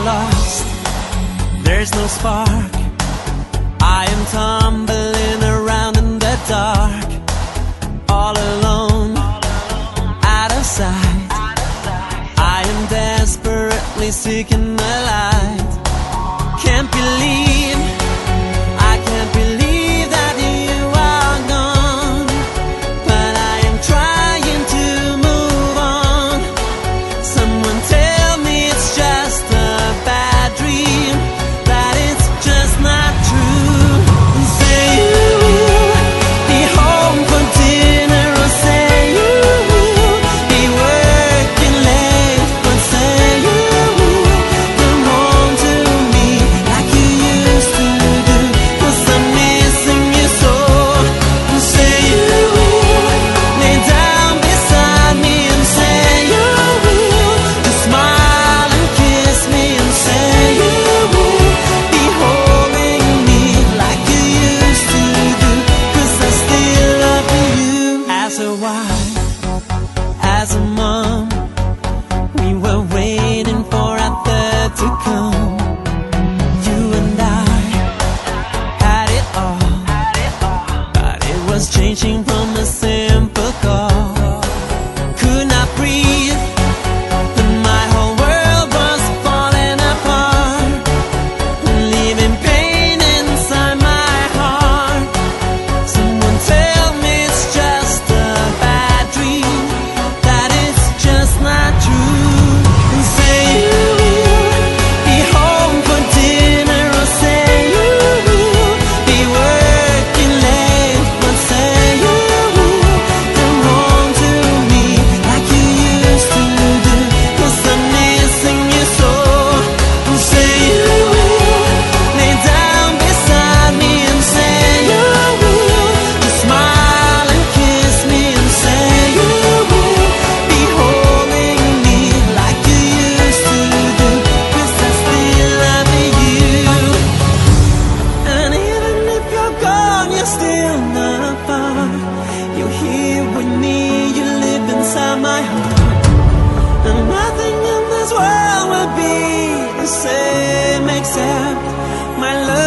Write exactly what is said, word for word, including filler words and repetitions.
lost, there's no spark. I am tumbling around in the dark, all alone, out of sight. I am desperately seeking the light. Can't believe, I can't believe that you are gone, but I am trying to move on. Someone tell me it's just a bad dream, that it's just not true. And say you will be home for dinner, or say you will be working late, but say you will come home to me like you used to do, 'cause I'm missing you so. And say you will lay down beside me, and say you will just smile and kiss me, and say you will be holding me like you used to do, 'cause I still love you. As a wife, as a mom, we were waiting for our third to come. You and I had it all, but it was changing from a simple call. Could not breathe, and my whole world was falling apart, leaving pain inside my heart. Someone tell me it's just a bad dream, that it's just not true. And say you will be home for dinner, or say you will be working late, but say you will come home to me like you used to do, 'cause I'm missing you so. And say you will lay down beside me, and say you will just smile and kiss me, and say you will be holding me like you used to do, 'cause I still love you. And even if you're gone, you're still not far. You're here with me, you live inside my heart. And nothing in this world will be the same except my love.